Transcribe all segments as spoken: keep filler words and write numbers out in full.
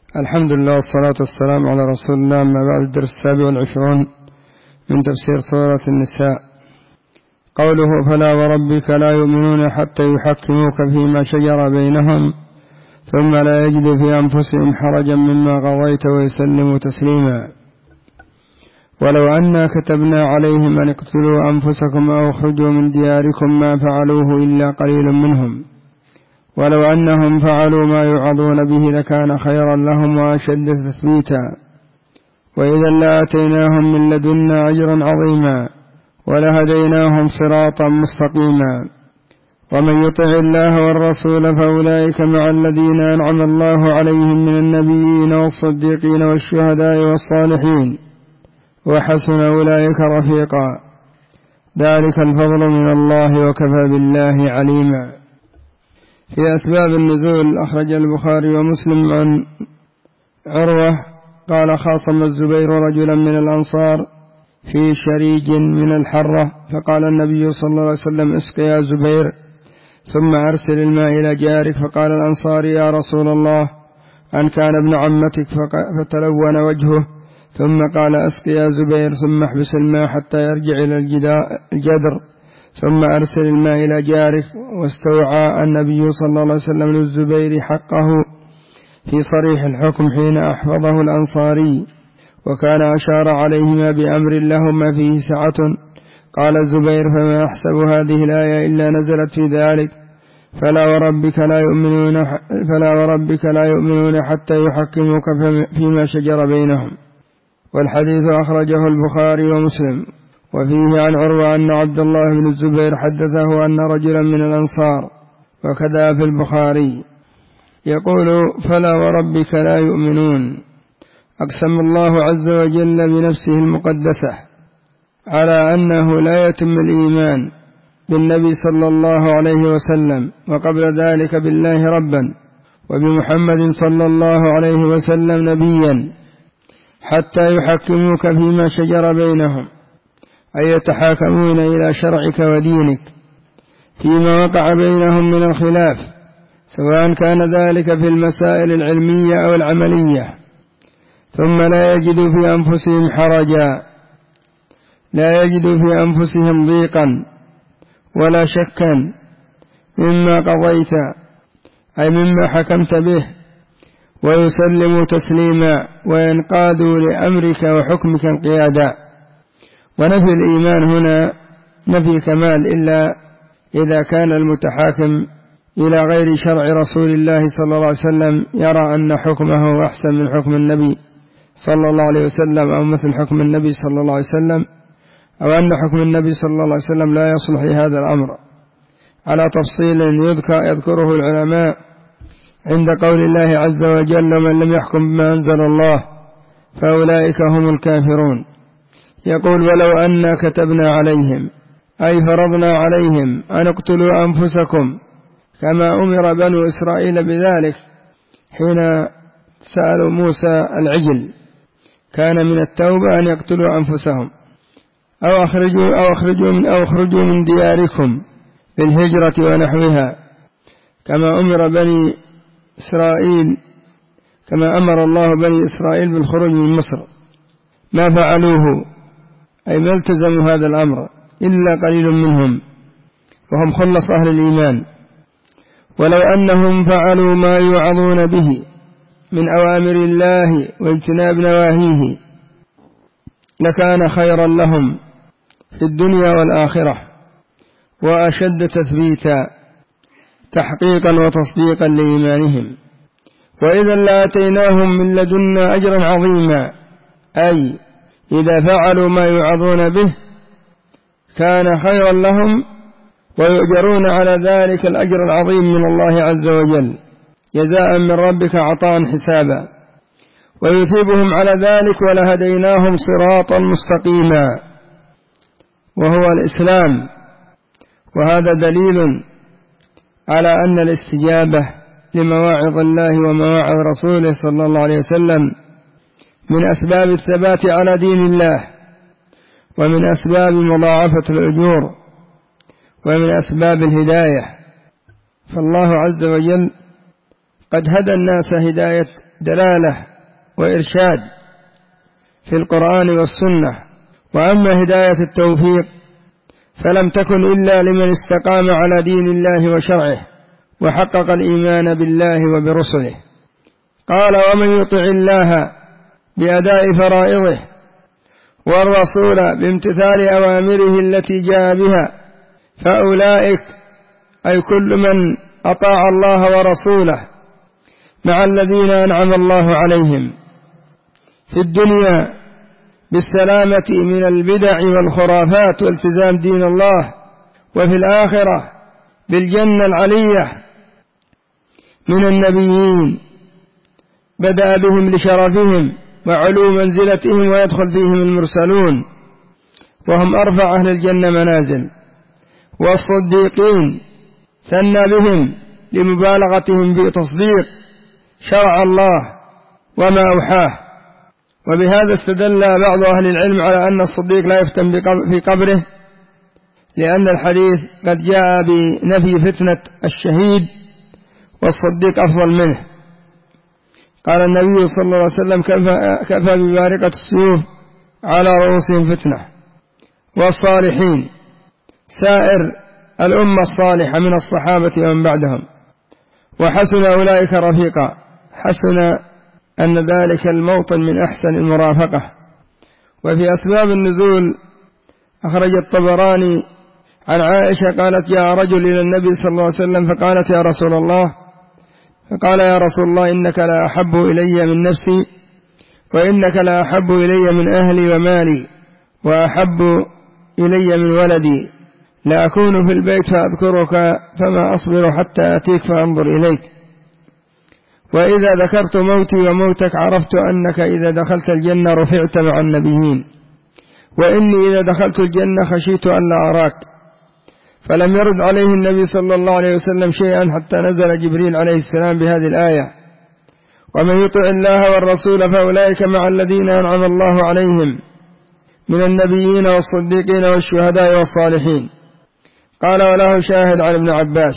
الحمد لله والصلاة والسلام على رسول الله. ما بعد الدرس السابع والعشرون من تفسير سورة النساء. قوله فلا وربك لا يؤمنون حتى يحكموك فيما شجر بينهم ثم لا يجدوا في أنفسهم حرجا مما قضيت ويسلموا تسليما. ولو أنا كتبنا عليهم أن اقتلوا أنفسكم أو اخرجوا من دياركم ما فعلوه إلا قليل منهم ولو أنهم فعلوا ما يوعظون به لكان خيرا لهم وأشد تثبيتا وإذا لآتيناهم من لدنا أجرا عظيما ولهديناهم صراطا مستقيما. ومن يطع الله والرسول فأولئك مع الذين أنعم الله عليهم من النبيين والصديقين والشهداء والصالحين وحسن أولئك رفيقا. ذلك الفضل من الله وكفى بالله عليما. في أسباب النزول أخرج البخاري ومسلم عن عروة قال خاصم الزبير رجلا من الأنصار في شريج من الحرة فقال النبي صلى الله عليه وسلم اسق يا زبير ثم أرسل الماء إلى جارك. فقال الأنصار يا رسول الله أن كان ابن عمتك فتلون وجهه ثم قال اسق يا زبير ثم احبس الماء حتى يرجع إلى الجدر ثم أرسل الماء إلى جارك. واستوعى النبي صلى الله عليه وسلم للزبير حقه في صريح الحكم حين أحفظه الأنصاري وكان أشار عليهما بأمر لهما فيه سعة. قال الزبير فما أحسب هذه الآية إلا نزلت في ذلك فلا وربك لا يؤمنون, فلا وربك لا يؤمنون حتى يحكموك فيما شجر بينهم. والحديث أخرجه البخاري ومسلم. وفيه عن عروة أن عبد الله بن الزبير حدثه أن رجلا من الأنصار وكذا في البخاري يقول فلا وربك لا يؤمنون. أقسم الله عز وجل بنفسه المقدسة على أنه لا يتم الإيمان بالنبي صلى الله عليه وسلم وقبل ذلك بالله ربا وبمحمد صلى الله عليه وسلم نبيا حتى يحكموك فيما شجر بينهم أي يتحاكمون إلى شرعك ودينك فيما وقع بينهم من الخلاف سواء كان ذلك في المسائل العلمية أو العملية ثم لا يجدوا في أنفسهم حرجا لا يجدوا في أنفسهم ضيقا ولا شكا مما قضيت أي مما حكمت به ويسلموا تسليما وينقادوا لأمرك وحكمك انقيادا. ونفي الإيمان هنا نفي كمال إلا إذا كان المتحاكم إلى غير شرع رسول الله صلى الله عليه وسلم يرى أن حكمه أحسن من حكم النبي صلى الله عليه وسلم أو مثل حكم النبي صلى الله عليه وسلم أو أن حكم النبي صلى الله عليه وسلم لا يصلح لهذا الأمر على تفصيل يذكر يذكره العلماء عند قول الله عز وجل من لم يحكم بما أنزل الله فأولئك هم الكافرون. يقول ولو أنا كتبنا عليهم أي فرضنا عليهم أن اقتلوا أنفسكم كما أمر بنو إسرائيل بذلك حين سألوا موسى العجل كان من التوبة أن يقتلوا أنفسهم أو أخرجوا, أو أخرجوا, من, أو أخرجوا من دياركم بالهجرة ونحوها كما أمر بني إسرائيل كما أمر الله بني إسرائيل بالخروج من مصر ما فعلوه أي ما التزموا هذا الأمر إلا قليل منهم وهم خلص أهل الإيمان. ولو أنهم فعلوا ما يوعظون به من أوامر الله واجتناب نواهيه لكان خيرا لهم في الدنيا والآخرة وأشد تثبيتا تحقيقا وتصديقا لإيمانهم. وإذا لآتيناهم من لدنا أجرا عظيما أي إذا فعلوا ما يوعظون به كان خيرا لهم ويؤجرون على ذلك الأجر العظيم من الله عز وجل جزاء من ربك عطاء حسابا ويثيبهم على ذلك ولهديناهم صراطا مستقيما وهو الإسلام. وهذا دليل على أن الاستجابة لمواعظ الله ومواعظ رسوله صلى الله عليه وسلم من أسباب الثبات على دين الله ومن أسباب مضاعفة الأجور ومن أسباب الهداية. فالله عز وجل قد هدى الناس هداية دلالة وإرشاد في القرآن والسنة، وأما هداية التوفيق فلم تكن إلا لمن استقام على دين الله وشرعه وحقق الإيمان بالله وبرسله. قال: ومن يطع الله بأداء فرائضه والرسول بامتثال أوامره التي جاء بها فأولئك، أي كل من أطاع الله ورسوله، مع الذين أنعم الله عليهم في الدنيا بالسلامة من البدع والخرافات والتزام دين الله، وفي الآخرة بالجنة العلية من النبيين، بدأ بهم لشرفهم وعلو منزلتهم، ويدخل فيهم المرسلون وهم أرفع أهل الجنة منازل، والصديقين ثنى بهم لمبالغتهم في تصديق شرع الله وما أوحاه. وبهذا استدل بعض أهل العلم على أن الصديق لا يفتن في قبره، لأن الحديث قد جاء بنفي فتنة الشهيد والصديق أفضل منه. قال النبي صلى الله عليه وسلم: كفى ببارقة السيوف على رؤوسهم فتنة. والصالحين سائر الأمة الصالحة من الصحابة ومن بعدهم، وحسن أولئك رفيقا. حسن أن ذلك الموطن من أحسن المرافقة. وفي أسباب النزول أخرج الطبراني عن عائشة قالت: جاء رجل إلى النبي صلى الله عليه وسلم فقالت: يا رسول الله، فقال: يا رسول الله، إنك لا أحب إلي من نفسي، وإنك لا أحب إلي من أهلي ومالي، وأحب إلي من ولدي، لا أكون في البيت فأذكرك فما أصبر حتى أتيك فأنظر إليك، وإذا ذكرت موتي وموتك عرفت أنك إذا دخلت الجنة رفعت مع النبيين، وإني إذا دخلت الجنة خشيت أن لا أراك. فلم يرد عليه النبي صلى الله عليه وسلم شيئا حتى نزل جبريل عليه السلام بهذه الآية: ومن يطع الله والرسول فأولئك مع الذين أنعم الله عليهم من النبيين والصديقين والشهداء والصالحين. قال: وله شاهد عن ابن عباس.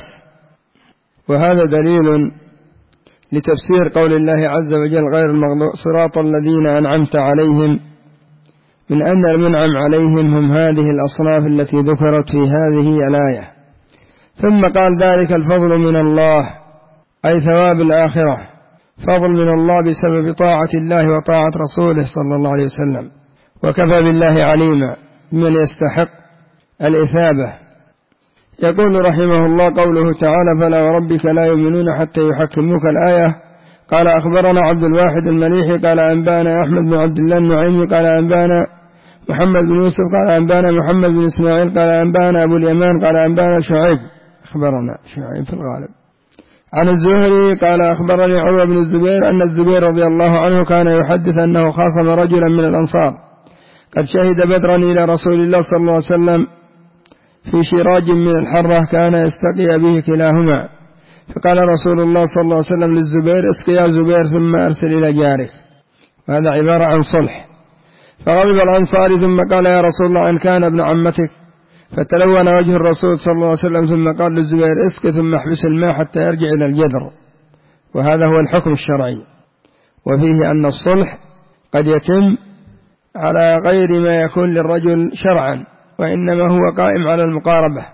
وهذا دليل لتفسير قول الله عز وجل: غير المغضوب صراط الذين أنعمت عليهم، من أن المنعم عليهم هم هذه الأصناف التي ذكرت في هذه الآية. ثم قال: ذلك الفضل من الله، أي ثواب الآخرة، فضل من الله بسبب طاعة الله وطاعة رسوله صلى الله عليه وسلم، وكفى بالله عليما من يستحق الإثابة. يقول رحمه الله: قوله تعالى: فلا وربك لا يؤمنون حتى يحكموك. الآية. قال: أخبرنا عبد الواحد المليحي قال: أنبانا أحمد بن عبد الله النعيمي قال: أنبانا محمد بن يوسف قال: أنبانا محمد بن إسماعيل قال: أنبانا أبو اليمان قال: أنبانا شعيب، أخبرنا شعيب في الغالب، عن الزهري قال: أخبرني عروة بن الزبير أن الزبير رضي الله عنه كان يحدث أنه خاصم رجلا من الأنصار قد شهد بدرا إلى رسول الله صلى الله عليه وسلم في شراج من الحرة كان يستقي به كلاهما، فقال رسول الله صلى الله عليه وسلم للزبير: اسقي يا زبير ثم أرسل إلى جارك. وهذا عبارة عن صلح. فغضب الأنصاري ثم قال: يا رسول الله، إن كان ابن عمتك. فتلون وجه الرسول صلى الله عليه وسلم ثم قال للزبير: اسقي ثم احبس الماء حتى يرجع إلى الجدر. وهذا هو الحكم الشرعي، وفيه أن الصلح قد يتم على غير ما يكون للرجل شرعا، وإنما هو قائم على المقاربة،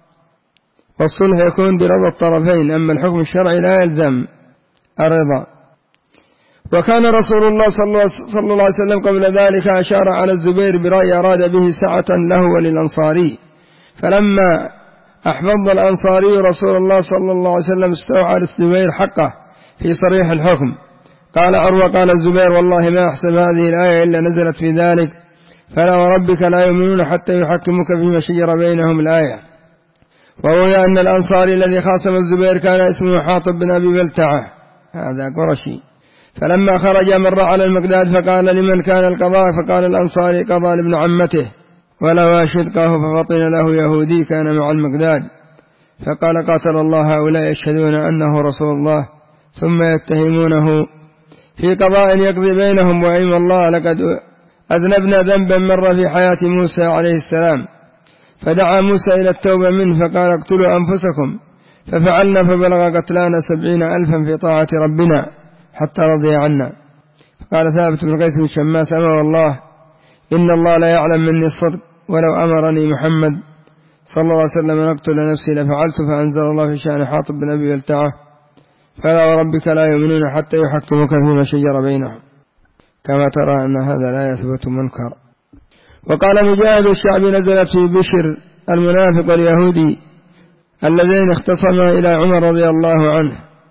والصلح يكون برضا الطرفين، أما الحكم الشرعي لا يلزم الرضا. وكان رسول الله صلى الله عليه وسلم قبل ذلك أشار على الزبير برأي أراد به سعة له وللأنصاري، فلما أحفظ الأنصاري رسول الله صلى الله عليه وسلم استوعى الزبير حقه في صريح الحكم. قال عروة: قال الزبير: والله ما أحسب هذه الآية إلا نزلت في ذلك، فلا وربك لا يؤمنون حتى يحكموك فيما شجر بينهم. الآية. وروي أن الأنصاري الذي خاصم الزبير كان اسمه حاطب بن أبي بلتعة، هذا قرشي، فلما خرج مر على المقداد فقال: لمن كان القضاء؟ فقال الأنصاري: قضى لابن عمته ولوى شدقه، ففطن له يهودي كان مع المقداد، فقال: قاتل الله هؤلاء يشهدون أنه رسول الله ثم يتهمونه في قضاء يقضي بينهم، وأيم الله لقد أذنبنا ذنبا مر في حياة موسى عليه السلام، فدعا موسى إلى التوبة منه فقال: اقتلوا أنفسكم، ففعلنا فبلغ قتلانا سبعين ألفا في طاعة ربنا حتى رضي عنا. قال ثابت بن قيس بن شماس: أما والله إن الله لا يعلم مني الصدق، ولو أمرني محمد صلى الله عليه وسلم أن أقتل نفسي لفعلت. فأنزل الله في شأن حاطب بن أبي بلتعة: فلا وربك لا يؤمنون حتى يحكموك فيما شجر بينهم. كما ترى أن هذا لا يثبت منكر. وقال مجاهد: الشعب نزلت في بشر المنافق واليهودي اللذين اختصما إلى عمر رضي الله عنه.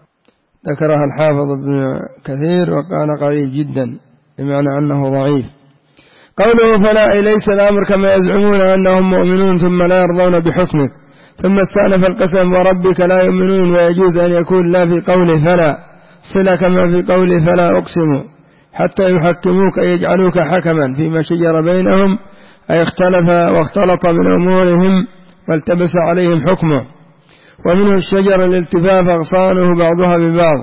ذكرها الحافظ ابن كثير وقال قليل جدا، بمعنى أنه ضعيف. قوله: فلا ليس الأمر كما يزعمون أنهم مؤمنون ثم لا يرضون بحكمك. ثم استأنف القسم: وربك لا يؤمنون. ويجوز أن يكون لا في قوله فلا صلة كما في قوله فلا أقسم حتى يحكموك، أي يجعلوك حكما فيما شجر بينهم، أي اختلف واختلط من أمورهم والتبس عليهم حكمه. ومنه الشجر الالتفاف أغصانه بعضها ببعض.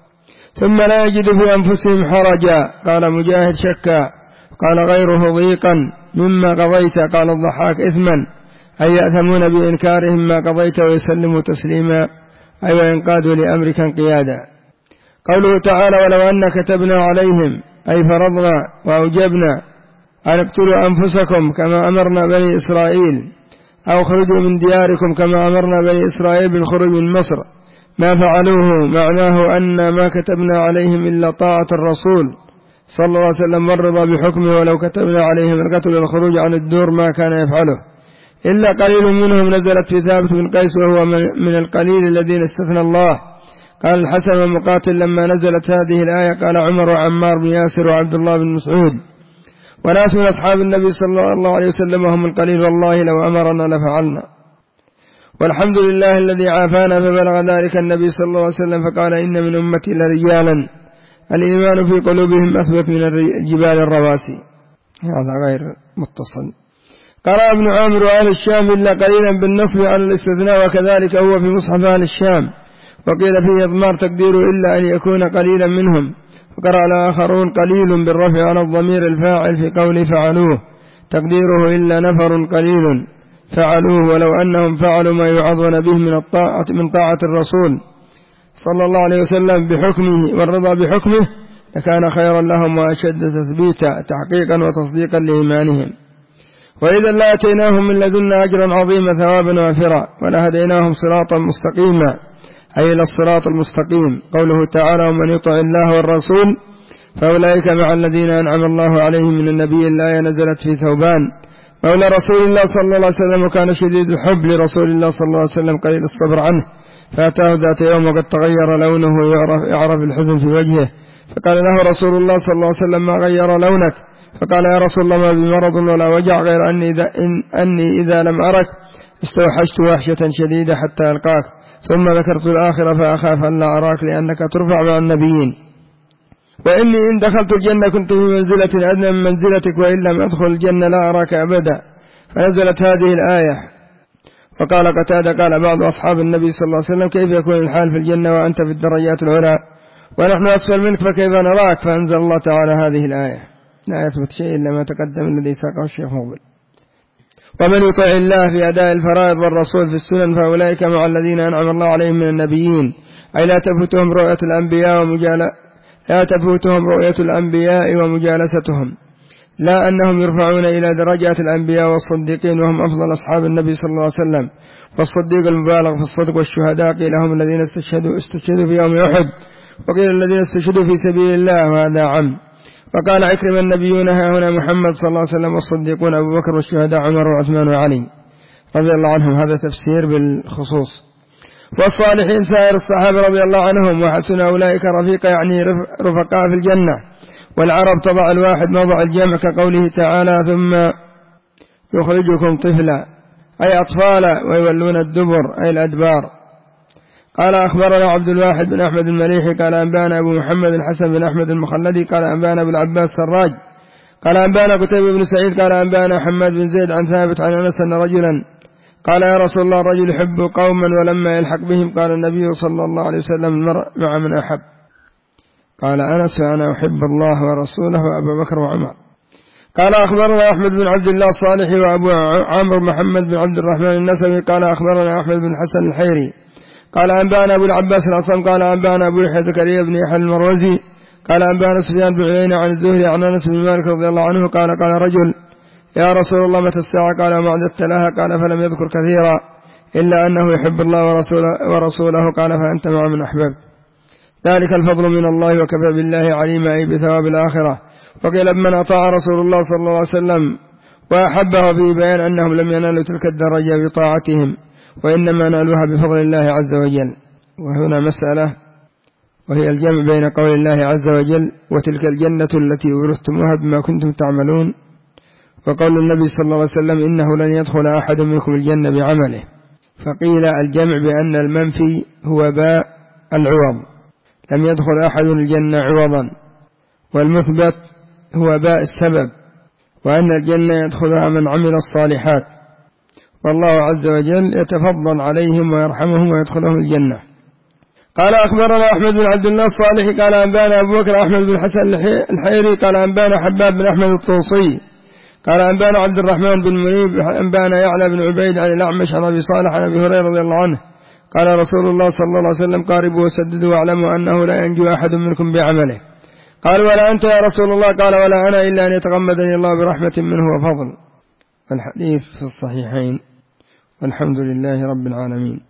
ثم لا يجد في أنفسهم حرجا. قال مجاهد: شكا. قال غيره: ضيقا مما قضيت. قال الضحاك: إثما، أي يأثمون بإنكارهم ما قضيت ويسلموا تسليما، أي وينقادوا لأمرك انقيادا. قوله تعالى: ولو أن كتبنا عليهم، أي فرضنا وأوجبنا أن اقتلوا أنفسكم كما أمرنا بني إسرائيل، أو خرجوا من دياركم كما أمرنا بني إسرائيل بالخروج من مصر، ما فعلوه. معناه أن ما كتبنا عليهم إلا طاعة الرسول صلى الله عليه وسلم والرضا بحكمه، ولو كتبنا عليهم القتل والخروج عن الدور ما كان يفعله. إلا قليل منهم نزلت في ثابت بن قيس، وهو من القليل الذين استثنى الله. قال الحسن ومقاتل: لما نزلت هذه الآية قال عمر وعمار بن ياسر وعبد الله بن مسعود وناس من أصحاب النبي صلى الله عليه وسلم وهم القليل، والله لو أمرنا لفعلنا. والحمد لله الذي عافانا. فبلغ ذلك النبي صلى الله عليه وسلم فقال: إن من أمتي لرجالا الإيمان في قلوبهم أثبت من الجبال الرواسي. هذا غير متصل. قرأ ابن عامر وأهل الشام إلا قليلا بالنصب على الاستثناء، وكذلك هو في مصحف أهل الشام. وقيل فيه إضمار تقديره إلا أن يكون قليلا منهم. وقرأ الآخرون قليل بالرفع على الضمير الفاعل في قول فعلوه، تقديره إلا نفر قليل فعلوه، ولو أنهم فعلوا ما يعظون به من الطاعة من طاعة الرسول صلى الله عليه وسلم بحكمه والرضا بحكمه لكان خيرا لهم وأشد تثبيتا تحقيقا وتصديقا لإيمانهم. وإذا لآتيناهم من لدنا أجرا عظيما ثوابا وافرا، ولهديناهم صراطا مستقيما، أي إلى الصراط المستقيم. قوله تعالى: ومن يطع الله والرسول فأولئك مع الذين أنعم الله عليهم من النبي. الآية نزلت في ثوبان مولى رسول الله صلى الله عليه وسلم، وكان شديد الحب لرسول الله صلى الله عليه وسلم قليل الصبر عنه، فأتاه ذات يوم وقد تغير لونه يعرف, يعرف الحزن في وجهه، فقال له رسول الله صلى الله عليه وسلم: ما غير لونك؟ فقال: يا رسول الله ما بمرض ولا وجع، غير أني إذا, إن أني إذا لم أرك استوحشت وحشة شديدة حتى ألقاك، ثم ذكرت الآخرة فأخاف أن لا أراك لأنك ترفع مع النبيين، وإني إن دخلت الجنة كنت في منزلة أدنى من منزلتك، وإن لم أدخل الجنة لا أراك أبدا. فنزلت هذه الآية. وقال قتادة: قال بعض أصحاب النبي صلى الله عليه وسلم: كيف يكون الحال في الجنة وأنت في الدرجات العلى ونحن أسفل منك، فكيف نراك؟ فأنزل الله تعالى هذه الآية. لا يثبت شيء إلا ما تقدم الذي ساقه الشيخ مقبل. ومن يطع الله في أداء الفرائض والرسول في السنن فأولئك مع الذين أنعم الله عليهم من النبيين، أي لا تفوتهم رؤية الأنبياء ومجال لا تفوتهم رؤية الأنبياء ومجالستهم، لا أنهم يرفعون إلى درجات الأنبياء والصديقين، وهم أفضل أصحاب النبي صلى الله عليه وسلم. والصديق المبالغ في الصدق، والشهداء قيل هم الذين استشهدوا استشهدوا في يوم أحد، وقيل الذين استشهدوا في سبيل الله، وهذا عم. وقال عكرم: النبيون ها هنا محمد صلى الله عليه وسلم، والصديقون أبو بكر، والشهداء عمر وعثمان وعلي رضي الله عنهم. هذا تفسير بالخصوص. والصالحين سائر الصحابة رضي الله عنهم، وحسن أولئك رفيقا، يعني رفقاء في الجنة. والعرب تضع الواحد موضع الجمع، كقوله تعالى: ثم يخرجكم طفلا، أي أطفالا، ويولون الدبر، أي الأدبار. قال أخبرنا عبد الواحد بن أحمد المليحي قال أنبانا أبو محمد الحسن بن أحمد المخلدي قال أنبانا أبو العباس سراج قال أنبانا قتيبة بن سعيد قال أنبانا حماد بن زيد عن ثابت عن أنس أن رجلا قال: يا رسول الله، الرجل يحب قوما ولما يلحق بهم قال النبي صلى الله عليه وسلم: المرء مع من أحب. قال أنس: فأنا أحب الله ورسوله وأبا بكر وعمر. قال أخبرنا أحمد بن عبد الله الصالحي وأبو عمرو محمد بن عبد الرحمن النسوي قال أخبرنا أحمد بن حسن الحيري قال أنبأنا أبو العباس الأصم قال أنبأنا أبو يحيى زكريا بن يحيى المروزي قال أنبأنا سفيان بن عيينة عن الزهري عن أنس بن مالك رضي الله عنه قال قال رجل يا رسول الله متى الساعة؟ قال ما أعددت لها؟ قال فلم يذكر كثيرا إلا أنه يحب الله ورسوله, ورسوله قال فأنت مع من أحببت. ذلك الفضل من الله وكفى بالله عليما، أي بثواب الآخرة. وقيل من أطاع رسول الله صلى الله عليه وسلم وأحبه في بيان أنهم لم ينالوا تلك الدرجة بطاعتهم، وإنما نالوها بفضل الله عز وجل. وهنا مسألة وهي الجمع بين قول الله عز وجل وتلك الجنة التي أورثتموها بما كنتم تعملون، وقول النبي صلى الله عليه وسلم إنه لن يدخل أحد منكم الجنة بعمله. فقيل الجمع بأن المنفي هو باء العوض، لم يدخل أحد الجنة عوضا، والمثبت هو باء السبب، وأن الجنة يدخلها من عمل الصالحات، والله عز وجل يتفضل عليهم ويرحمهم ويدخلهم الجنة. قال أخبرنا أحمد بن عبد الله الصالح قال أنبانا أبو بكر أحمد بن حسن الحيري قال أنبانا حباب بن أحمد الطوسي قال أنبانا عبد الرحمن بن منيب أنبانا يعلى بن عبيد عن الأعمش عن أبي صالح عن أبي هريرة رضي الله عنه قال رسول الله صلى الله عليه وسلم قاربوا وسددوا واعلموا أنه لا ينجو أحد منكم بعمله. قال ولا أنت يا رسول الله؟ قال ولا أنا إلا أن يتغمدني الله برحمة منه وفضل. الحديث في الصحيحين، والحمد لله رب العالمين.